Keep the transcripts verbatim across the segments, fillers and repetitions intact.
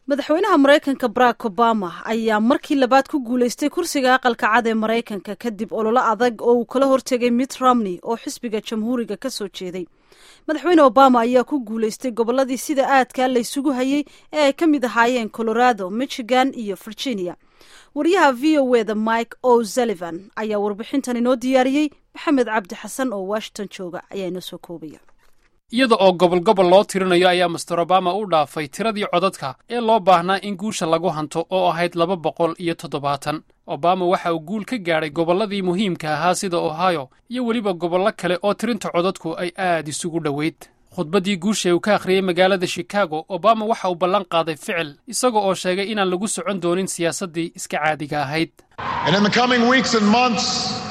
madaxweynaha Mareykanka Barack Obama ayaa markii labaad ku guuleystay kursiga aqalka cad ee Mareykanka kadib olole adag oo uu kala hortagay Mitt Romney oo xisbiga jamhuuriga ka soo jeeday. madaxweyne Obama ayaa ku guuleystay goboladii sida aadka la isugu hayay ee ay ka mid ahaayeen Colorado, Michigan iyo Virginia. wariyaha V O A da Mike O'Sullivan ayaa warbixintan inoo diyaariyay. Maxamed Cabdi Xasan oo Washington jooga ayaa inoo soo koobaya. iyada oo gobol gobol loo tirinayo ayaa mister Obama u dhaafay tiradii codadka ee loo baahnaa in guusha lagu hanto oo ahayd laba boqol iyo toddobaatan. Obama waxa uu guul ka gaadhay gobolladii muhiimka ahaa sida Ohio iyo weliba gobollo kale oo tirinta codadku ay aad isugu dhoweyd. khudbaddii guusha uu ka akhriyay magaalada Chicago, Obama waxa uu ballan qaaday ficil isaga oo sheegay inaan lagu socon doonin siyaasaddii iska caadiga ahayd. And in the coming weeks and months,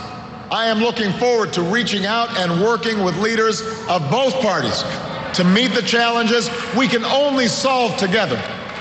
I am looking forward to reaching out and working with leaders of both parties to meet the challenges we can only solve together.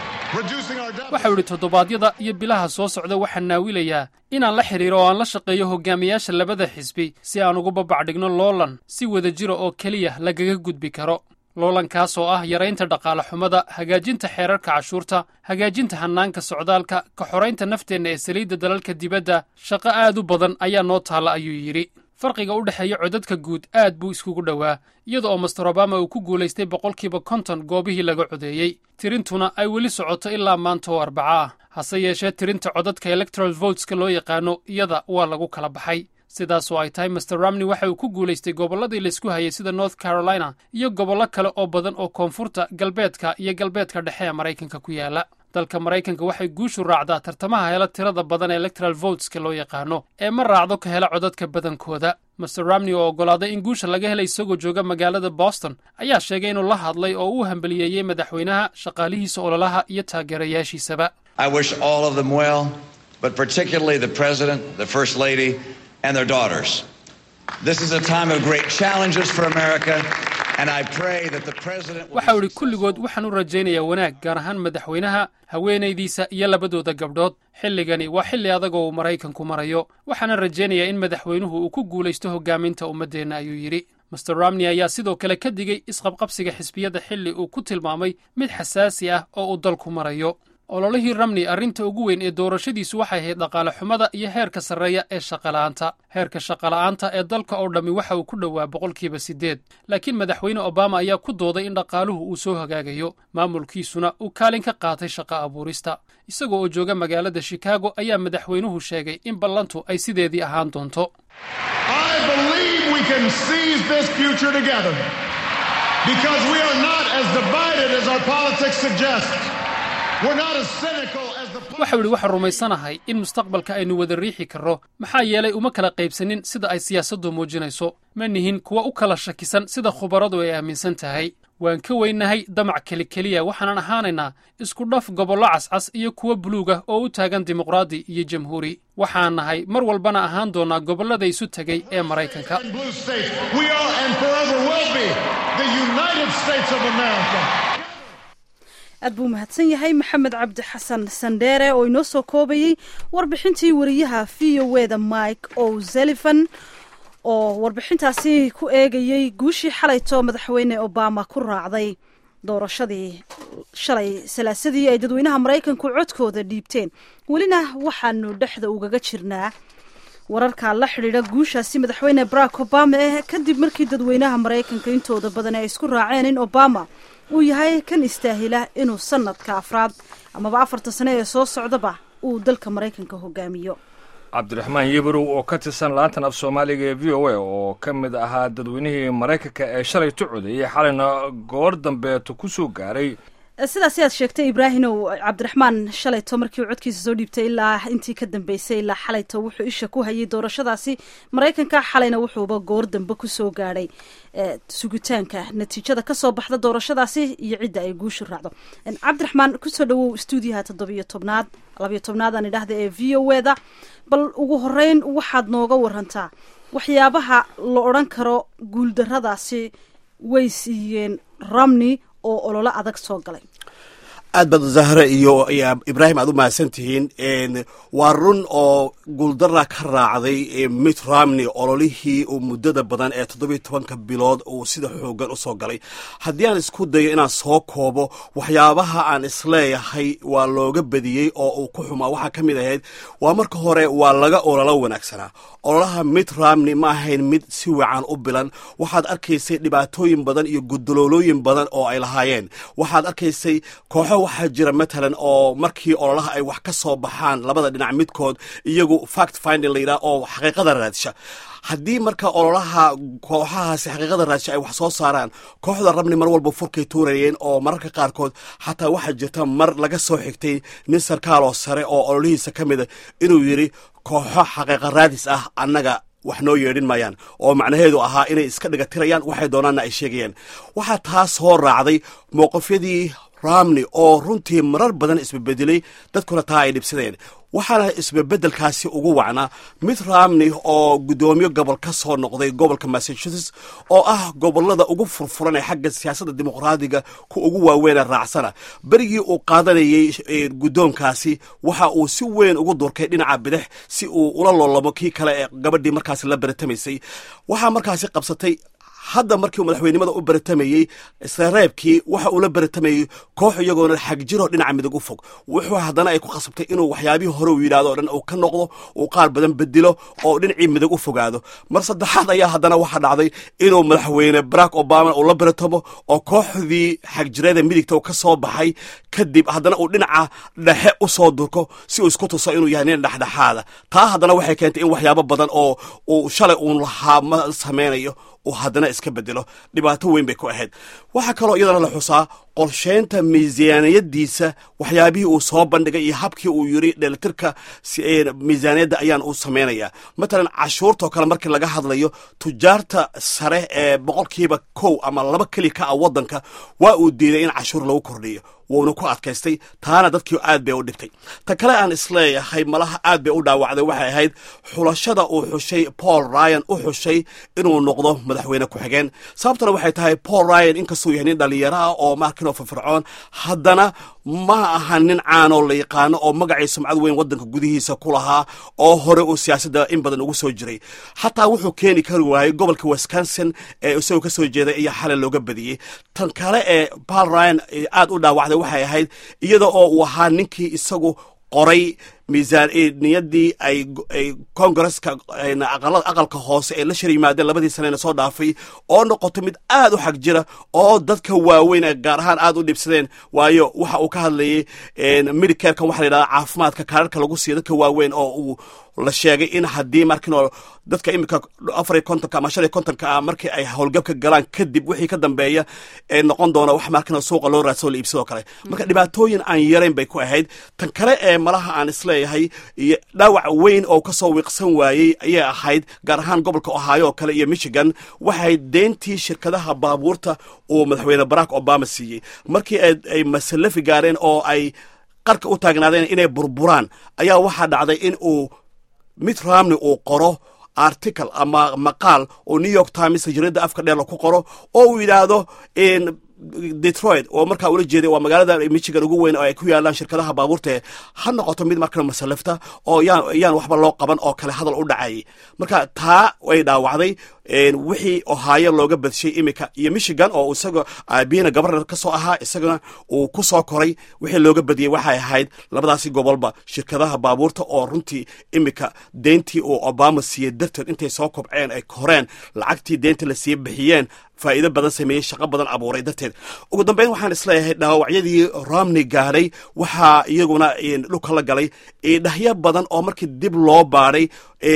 waxa uu yidhi toddobaadyada iyo bilaha soo socda waxaan naawilayaa inaan la xidhiiro oo aan la shaqeeyo hogaamiyaasha labada xisbi si aan ugu babacdhigno loolan si wada jira oo keliya lagaga gudbi karo. loolankaas oo ah yaraynta dhaqaale xumada, hagaajinta xeerarka cashuurta, hagaajinta hannaanka socdaalka, ka xoraynta nafteenna ee saliidda dalalka dibadda. shaqo aad u badan ayaa noo taalla ayuu yidhi. farqiga u dhexeeya codadka guud aad buu iskugu dhowaa iyada oo mister Obama uu ku guulaystay boqolkiiba konton goobihii laga codeeyey. tirintuna ay weli socoto ilaa maanta oo arbaca ah. hase yeeshee tirinta codadka electoral voteska loo yaqaano iyada waa lagu kala baxay. sidaas oo ay tahay mister Romney waxa uu ku guulaystay gobolladii laysku hayay sida North Carolina iyo gobollo kale oo badan oo koonfurta, galbeedka iyo galbeedka dhexe ee Maraykanka ku yaala. dalka Maraykanka waxay guushu raacdaa tartamaha hela tirada badan ee electoral voteska loo yaqaano ee ma raacdo ka hela codadka badankooda. mister Romney oo ogolaaday in guusha laga helay isagoo jooga magaalada Boston ayaa sheegay inuu la hadlay oo uu hambaliyeeyey madaxweynaha, shaqaalihiisa ololaha iyo taageerayaashiisaba. I wish all of them well, but particularly the president, the first lady and their daughters. This is a time of great challenges for America. And I pray that the president waxa uu kulligood waxaan u rajaynayaa wanaag gaar ahaan madaxweynaha, haweenaydiisa iyo labadooda gabdhood. xilligani waa xilli adag oo Maraykanku marayo. waxaan rajaynayaa in madaxweynuhu uu ku guulaysto hogaaminta ummaddeena ayuu yidhi. mister Romney ayaa sidoo kale ka digay isqabqabsiga xisbiyada xilli uu ku tilmaamay mid xasaasi ah oo uu dalku marayo. ololihii Romney arrinta ugu weyn ee doorashadiisu waxay ahayd dhaqaale xumada iyo heerka sarreeya ee shaqala'aanta. heerka shaqala'aanta ee dalka oo dhammi waxa uu ku dhowaa boqolkiiba siddeed. laakiin madaxweyne Obama ayaa ku dooday in dhaqaaluhu uu soo hagaagayo, maamulkiisuna uu kaalin ka qaatay shaqo abuurista. isagoo oo jooga magaalada Chicago ayaa madaxweynuhu sheegay in ballantu ay sideedii ahaan doonto. I believe we can seize this future together because we are not as divided as our politics suggest. waxa uu yidhi waxaan rumaysanahay in mustaqbalka aynu wada riixi karro maxaa yeelay uma kala qaybsanin sida ay siyaasaddu muujinayso. ma nihin kuwa u kala shakisan sida khubaradu ay aaminsan tahay. waan ka weynahay damac keli keliya waxaanan ahaanaynaa isku dhaf gobollo cascas iyo kuwa buluug ah oo u taagan dimuqraadi iyo jamhuuri. waxaan nahay mar walbana ahaan doonaa gobollada isu tegay ee Maraykanka. aad buu mahadsan yahay Maxamed Cabdi Xasan Sandere oo inoo soo koobayay warbixintii wariyaha V O A da Mike O'Sullivan oo warbixintaasi ku eegayay guushii xalayto madaxweyne Obama ku raacday doorashadii shalay salaasadii ay dadweynaha Maraykanku codkooda dhiibteen. welina waxaanu dhexda ugaga jirnaa wararka la xiriira guushaasi madaxweyne Barack Obama ee kadib markii dadweynaha Maraykanka intooda badan ay isku raaceen in Obama uu yahay kan istaahila inuu sanadka afraad amaba afarta sano ee soo socdaba uu dalka Maraykanka hogaamiyo. cabdiraxmaan Yebrow oo ka tirsan laantan af Soomaaliga ee V O A oo ka mid ahaa dadweynihii Maraykanka ee shalay tucudayay xalina goor dambe ku soo gaaray. sidaas aad sheegtay Ibraahimow, Cabdiraxmaan shalayto markii uu codkiisa soo dhiibtay ilaa intii ka dambeysay ilaa xalayto wuxuu isha ku hayay doorashadaasi Maraykanka. xalayna wuxuuba goor dambe ku soo gaaray sugitaanka natiijada ka soo baxda doorashadaasi iyo cidda ay guushu raacdo. Cabdiraxmaan ku soo dhawow stuudiyaha toddobiyo tobnaad labiyo tobnaad aan idhaahday ee V O A da. bal ugu horeyn waxaad nooga warantaa waxyaabaha la odhan karo guuldarradaasi way siiyeen Romney oo olole adag soo galay. aad baad zahre iyo ibraahim aad u mahadsan tihiin waa run oo guuldara ka raacday Mitt Romney ololihii uu muddada badan ee toddobiyo tobanka bilood uu sida xoogan u soo galay. haddii aan isku dayo inaan soo koobo waxyaabaha aan isleeyahay waa looga badiyey oo uu ku xumaa waxaa ka mid ahayd waa marka hore waa laga ololo wanaagsanaa. ololaha Mitt Romney ma ahayn mid si wacan u bilan. waxaad arkaysay dhibaatooyin badan iyo gudaloolooyin badan oo ay lahaayeen. waxaad arkaysay kooxo waxaa jira matalan oo markii ololaha ay wax ka soo baxaan labada dhinac midkood iyagu fact finding la yidhaha oo xaqiiqada raadsha. haddii marka ololaha kooxahaasi xaqiiqada raadsha ay wax soo saaraan kooxda Romney mar walba furkay tuurayeen oo mararka qaarkood xataa waxaa jirta mar laga soo xigtay nin sarkaal oo sare oo ololihiisa ka mida inuu yidhi kooxo xaqiiqa raadis ah annaga wax noo yeedhin maayaan oo macnaheedu ahaa inay iska dhiga tirayaan waxay doonaanna ay sheegayaan. waxaa taa soo raacday mowqifyadii Romney oo runtii marar badan isbebedelay dadkuna taa ay dhibsadeen. waxaana isbebedelkaasi ugu wacnaa Mitt Romney oo guddoomiye gobol ka soo noqday gobolka Massachusetts oo ah gobolada ugu furfuran ee xagga siyaasadda dimuqraadiga ku ugu waaweyn raacsana. berigii uu qaadanayay guddoonkaasi waxa uu si weyn ugu durkay dhinaca bidix si uu ula loolamo kii kale ee gabadhii markaasi la baratamaysay. waxaa markaasi qabsatay hadda markii uu madaxweynimada u baratamayey isreebkii waxa uu la baratamayey koox iyagoona xag jiro dhinaca midig u fog. wuxuu haddana ay ku qasabtay inuu waxyaabihii hore uu yidhaahdo o dhan uu ka noqdo uu qaar badan bedelo oo dhinacii midig u fogaado. mar saddexaad ayaa haddana waxaa dhacday inuu madaxweyne Barack Obama uu la baratamo oo kooxdii xag jireeda midigta uu ka soo baxay kadib haddana uu dhinaca dhexe u soo durko si uu isku tuso inuu yahay nin dhexdhexaada. taa haddana waxay keentay in waxyaabo badan oo uu shalay uun lahaa ma sameynayo uu haddana iska bedelo. dhibaato weyn bay ku ahayd. waxaa kaloo iyadana la xusaa qorsheynta miisaaniyadiisa waxyaabihii uu soo bandhigay iyo habkii uu yiri dheelitirka miisaaniyadda ayaan u samaynayaa. matalan cashuurtoo kale markii laga hadlayo tujaarta sare ee boqolkiiba kow ama laba keli ka ah waddanka waa uu diiday in cashuur lagu kordhiyo wuuna ku adkaystay. taana dadkii aad bay u dhibtay. ta kale aan isleeyahay malaha aad bay u dhaawacday waxay ahayd xulashada uu xushay Paul Ryan u xushay inuu noqdo madaxweyne ku-xigeen. sababtana waxay tahay Paul Ryan inkastuu yahay nin dhalinyaro ah oo markin oo firfircoon haddana ma aha nin caanoo la yaqaano oo magacii sumcad weyn waddanka gudihiisa ku lahaa oo hore uu siyaasadda in badan ugu soo jiray. xataa wuxuu keeni kari waayey gobolka Wisconsin ee isagoo ka soo jeeday iyo xalay looga badiyey. tan kale ee Paul Ryan aad u dhaawacday waxay ahayd iyada oo uu ahaa ninkii isagu qoray miisaaniyadii ay kongareska aqalka hoose ee la shir yimaadeen labadii sanena soo dhaafay oo noqoto mid aad u xag jira oo dadka waaweyn ee gaar ahaan aad u dhibsadeen. waayo waxa uu ka hadlayay medicarekan waxa la yidhahda caafimaadka kaararka lagu siiyo dadka waaweyn oo uu la sheegay in haddii markinoo dadka imika afar iyo kontonka ama shan iyo kontonka ah markii ay howlgabka galaan kadib wixii ka dambeeya ee noqon doona wax markinoo suuqa loo raadsoo la iibsadoo kale. marka dhibaatooyin aan yarayn bay ku ahayd. tan kale ee malaha aan isleeyahay iyo dhaawac weyn oo kasoo wiiqsan waayey ayay ahayd gaar ahaan gobolka Ohio oo kale iyo Michigan waxay deyntii shirkadaha baabuurta uu madaxweyne Barack Obama siiyey markii ay masalafi gaareen oo ay qarka u taagnaadeen inay burburaan ayaa waxaa dhacday in uu Mitt Romney uu qoro article ama maqaal oo New York Times jarida afka dheer ku qoro oo uu yiraahdo in Detroit oo markaa ula jeeday waa magaalada Michigan ugu weyn oo ay ku yaalaan shirkadaha baabuurta ha noqoto mid markaa masalafta oo yaan yaan waxba loo qaban oo kale hadal u dhacay. marka taa way dhaawacday wixii Ohio looga badshay imika iyo Michigan oo isaga aabina governor ka soo ahaa isagana uu ku soo koray wixii looga badiyay waxay ahayd labadaasi gobolba shirkadaha baabuurta oo runtii imika deyntii oo Obama siiyay darteed intay soo kobceen ay koreen lacagtii deynta la siiyay bixiyeen faa'iido badan sameeyay shaqo badan abuuray darteed. ugu dambeyn waxaan isleeyahay dhaawacyadii Romney gaaray waxaa iyaguna dhulka la galay dhahya badan oo markii dib loo baaray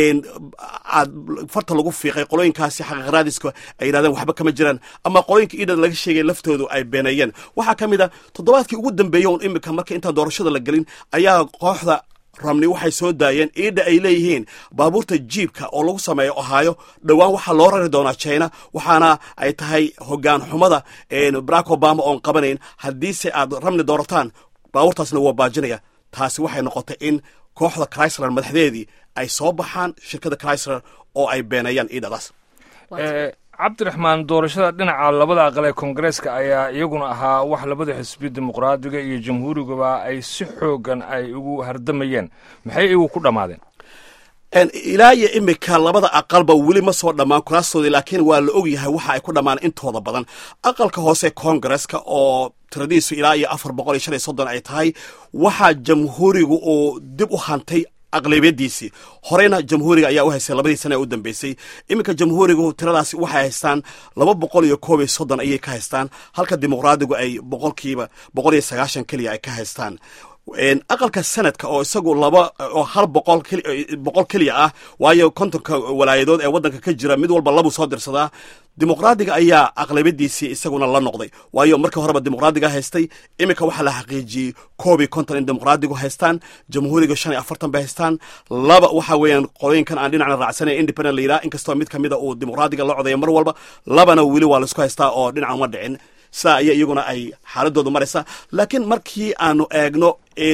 farta lagu fiiqay qolooyinkaasi xaqiiqraadiska ay yidhahdeen waxba kama jiraan ama qolooyinka iidhan laga sheegay laftoodu ay beenayeen. waxaa ka mid a toddobaadkii ugu dambeeyey un imika marka intaan doorashada la gelin ayaa kooxda Romney waxay soo daayeen iidha ay leeyihiin baabuurta jiibka oo lagu sameeyo Ohio dhowaan waxaa loo rari doonaa China waxaana ay tahay hoggaan xumada Barack Obama oon qabanayn haddiise aad Romney doorataan baabuurtaasna waa baajinaya. taasi waxay noqotay in kooxda Chrysler madaxdeedii ay soo baxaan shirkada Chrysler oo ay beenayaan iidhadaas. cabdiraxmaan doorashada dhinaca labada aqal ee koongareeska ayaa iyaguna ahaa wax labada xisbi dimuqraadiga iyo jamhuuriguba ay si xoogan ay ugu hardamayeen maxay iyagu ku dhammaadeen ilaa iyo imika labada aqalba weli ma soo dhammaan kuraastoodii laakiin waa la og yahay waxa ay ku dhammaan intooda badan aqalka hoose koongareeska oo tiradiisu ilaa iyo afar boqol iyo shan iyo soddon ay tahay waxaa jamhuurigu uu dib u hantay aqlabiyadiisii horeyna jamhuuriga ayaa u haystay labadii sana ee u dambeysay iminka jamhuurigu tiradaasi waxay haystaan laba boqol iyo koob iyo soddon ayay ka haystaan halka dimuqraadigu ay boqolkiiba boqol iyo sagaashan keliya ay ka haystaan aqalka sanadka oo isagu laba oo hal boqol boqol keliya ah waayo kontonka walaayadood ee waddanka ka jira mid walba labuu soo dirsadaa dimuqraadiga ayaa aqlabiyadiisii isaguna la noqday waayo markii horeba dimuqraadiga haystay iminka waxaa la xaqiijiyey koob iyo konton in dimuqraadigu haystaan jamhuuriga shan iyo afartan bay haystaan laba waxa weeyaan qolooyinkan aan dhinacna raacsanayn independent la yidhaha inkastoo mid kamida uu dimuqraadiga la codaya mar walba labana weli waa laisku haystaa oo dhinaca uma dhicin sidaa aya iyaguna ay xaaladoodu maraysaa laakiin markii aanu eegno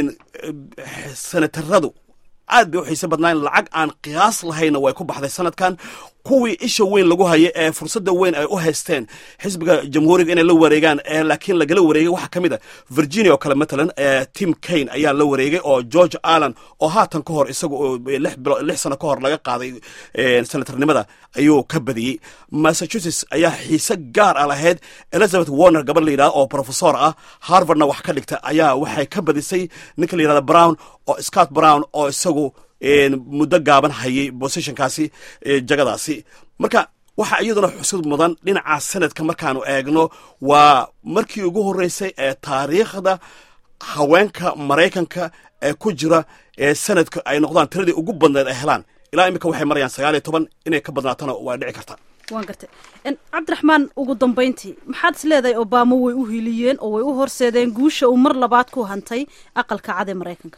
senataradu aad bay u xiise badnaayn lacag aan qiyaas lahayna way ku baxday sanadkan kuwii isha weyn lagu haya ee fursadda weyn ay u haysteen xisbiga jamhuuriga inay la wareegaan ee laakiin lagala wareegay waxaa ka mid a virginia oo kale matalan tim kaine ayaa la wareegay oo george allen oo haatan ka hor isaga lix sano ka hor laga qaaday senatarnimada ayuu ka badiyey massachusetts ayaa xiise gaar ah lahayd elizabeth warner gabadh la yidhahda oo professor ah harvardna wax ka dhigta ayaa waxay ka badisay ninka la yidhahda brown oo scott brown oo isagu muddo gaaban hayay bosishonkaasi jagadaasi marka waxaa iyaduna xusud mudan dhinaca sanadka markaanu eegno waa markii ugu horreysay ee taariikhda haweenka maraykanka ee ku jira ee sanadka ay noqdaan tiradii ugu badneed ay helaan ilaa imika waxay marayaan sagaal iyo toban inay ka badnaatana waa dhici karta waan gartay cabdiraxmaan ugu dambayntii maxaad is leedahay obama way u hiliyeen oo way u horseedeen guusha uu mar labaad ku hantay aqalka cad ee maraykanka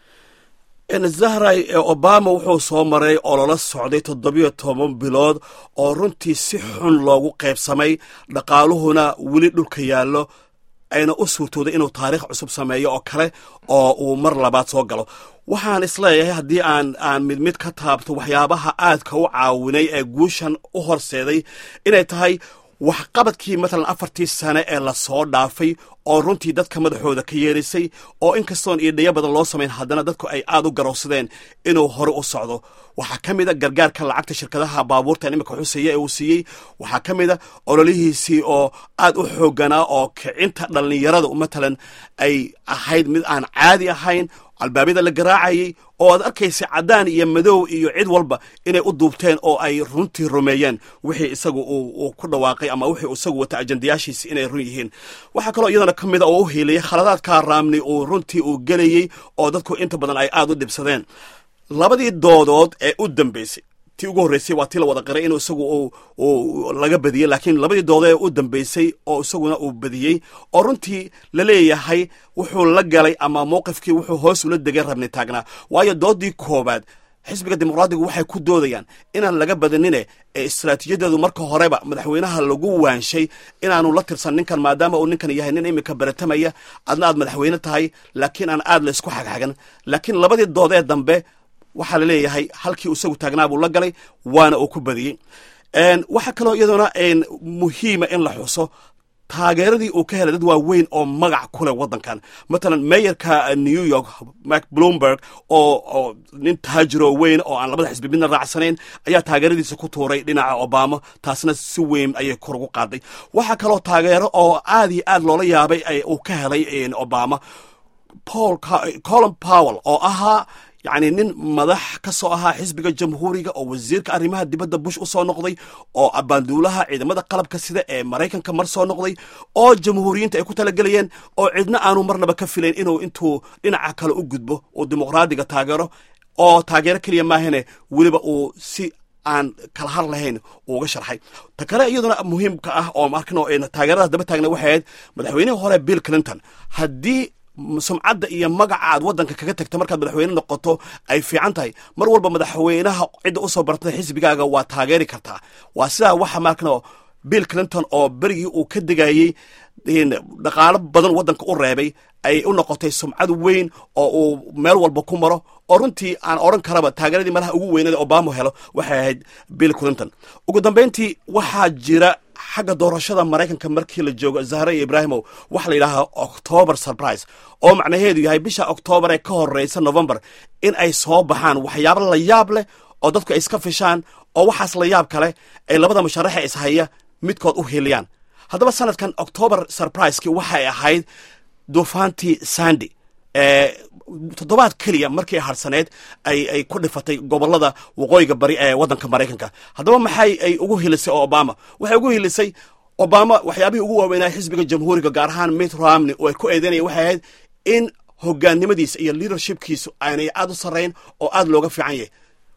zahray obama wuxuu soo maray oo lala socday toddobiyo toban bilood oo runtii si xun loogu qaybsamay dhaqaaluhuna weli dhulka yaallo ayna u suurtooday inuu taariikh cusub sameeyo oo kale oo uu mar labaad soo galo waxaan isleeyahay haddii aan aan mid mid ka taabto waxyaabaha aadka u caawinay ee guushan u horseeday inay tahay waxqabadkii matalan afartii sane ee lasoo dhaafay oo runtii dadka madaxooda ka yeerisay oo inkastoon iidhayo badan loo samayn haddana dadku ay aad u garowsadeen inuu hore u socdo waxaa ka mid a gargaarka lacagta shirkadaha baabuurtan imika xuseeye ee uu siiyey waxaa ka mid a ololihiisii oo aad u xooganaa oo kicinta dhallinyarada matalan ay ahayd mid aan caadi ahayn albaabyada la garaacayay oo aad arkaysay caddaan iyo madow iyo cid walba inay u duubteen oo ay runtii rumeeyeen wixii isagu uu ku dhawaaqay ama wixii isagu wata ajandayaashiisi inay run yihiin waxaa kaloo iyadana ka mid a oo u hiiliyay khaladaadkaa raamni uu runtii uu gelayey oo dadku inta badan ay aad u dhibsadeen labadii doodood ee u dambeysay tii ugu horreysay waa tii la wada qiray inuu isagu uu laga badiyey laakiin labadii doodo ee u dambeysay oo isaguna uu badiyey oo runtii la leeyahay wuxuu la galay ama mowqifkii wuxuu hoos ula degay rabni taagnaa waayo doodii koobaad xisbiga dimuqraadigu waxay ku doodayaan inaan laga badanine ee istaraatiijiyadeedu marka horeba madaxweynaha lagu waanshay inaanu la tirsan ninkan maadaama uu ninkan yahay nin imika baratamaya adna aad madaxweyne tahay laakiin aan aad la isku xagxagan laakiin labadii dood ee dambe waxaa la leeyahay halkii isagu taagnaa buu la galay waana uu ku badiyey waxaa kaloo iyaduna muhiima in la xuso taageeradii uu ka helay dad waaweyn oo magac ku leh waddankan matalan meeyarka new york mak bloomberg oo nin taajiro weyn oo aan labada xisbi midna raacsanayn ayaa taageeradiisa ku tuuray dhinaca obama taasna si weyn ayay kor ugu qaaday waxaa kaloo taageero oo aad iyo aad loola yaabay uu ka helay obama paul colin powell oo ahaa yacni nin madax ka soo ahaa xisbiga jamhuuriga oo wasiirka arrimaha dibadda bush u soo noqday oo abaanduulaha ciidamada qalabka sida ee maraykanka mar soo noqday oo jamhuuriyiinta ay ku talagelayeen oo cidna aanu marnaba ka filayn inuu intuu dhinaca kale u gudbo uu dimuqraadiga taageero oo taageero keliya maahane weliba uu si aan kala har lahayn uga sharxay ta kale iyaduna muhiimka ah oo markano taageeradaas daba taagna waxay ahayd madaxweynihii hore bill clinton haddii sumcadda iyo magaca aad waddanka kaga tagta markaad madaxweyne noqoto ay fiican tahay mar walba madaxweynaha cidda usoo bartay xisbigaaga waa taageeri kartaa waa sidaa waxa markano bill clinton oo berigii uu ka degayey dhaqaalo badan waddanka u reebay ay u noqotay sumcad weyn oo uu meel walba ku maro oo runtii aan odhan karaba taageeradii madaxa ugu weynada obama helo waxay ahayd bill clinton ugu dambayntii waxaa jira xagga doorashada maraykanka markii la joogo zahra iyo ibraahimow waxa la yidhaahaa october surprise oo macnaheedu yahay bisha octoobar ee ka horeysa november in ay soo baxaan waxyaabo la yaab leh oo dadku ay iska fishaan oo waxaas la yaab kale ay labada musharaxa ishaya midkood u heliyaan haddaba sanadkan october surprise-kii waxay ahayd duufaantii sandy ee toddobaad keliya markii harsaneed ay ay ku dhifatay gobolada waqooyiga bari ee waddanka maraykanka haddaba maxay ay ugu hilisay oo obama waxay ugu hilisay obama waxyaabihii ugu waaweynaa xisbiga jamhuuriga gaar ahaan mitt romney oo ay ku eedeynaya waxay ahayd in hogaannimadiisa iyo leadershipkiisu aanay aad u sarrayn oo aad looga fiican yahay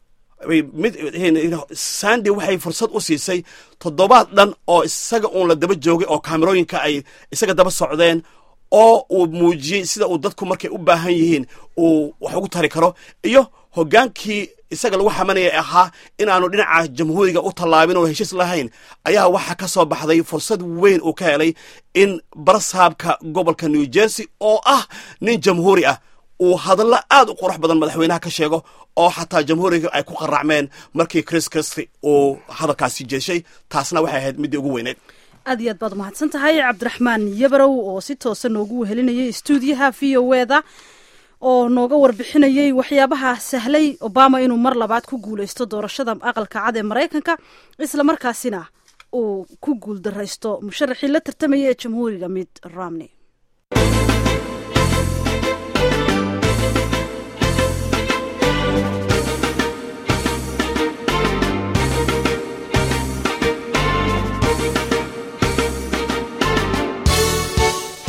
sandy waxay fursad u siisay toddobaad dhan oo isaga uun la daba joogay oo kaamerooyinka ay isaga daba socdeen oo uu muujiyey sida uu dadku markay u baahan yihiin uu wax ugu tari karo iyo hoggaankii isaga lagu xamanaya ahaa inaanu dhinaca jamhuuriga u tallaabin oo heshiis lahayn ayaa waxaa ka soo baxday fursad weyn uu ka helay in barasaabka gobolka new jersey oo ah nin jamhuuri ah uu hadallo aad u qurux badan madaxweynaha ka sheego oo xataa jamhuuriga ay ku qaracmeen markii chris christy uu hadalkaasi jeeshay taasna waxay ahayd middii ugu weyneed aad iyo aad baad umahadsan tahay cabdiraxmaan yabarow oo si toosa noogu wehelinayay stuudiyaha v o eda oo nooga warbixinayay waxyaabaha sahlay obama inuu mar labaad ku guulaysto doorashada aqalka cad ee maraykanka isla markaasina uu ku guuldaraysto musharaxii la tartamaya ee jamhuuriga mitt romney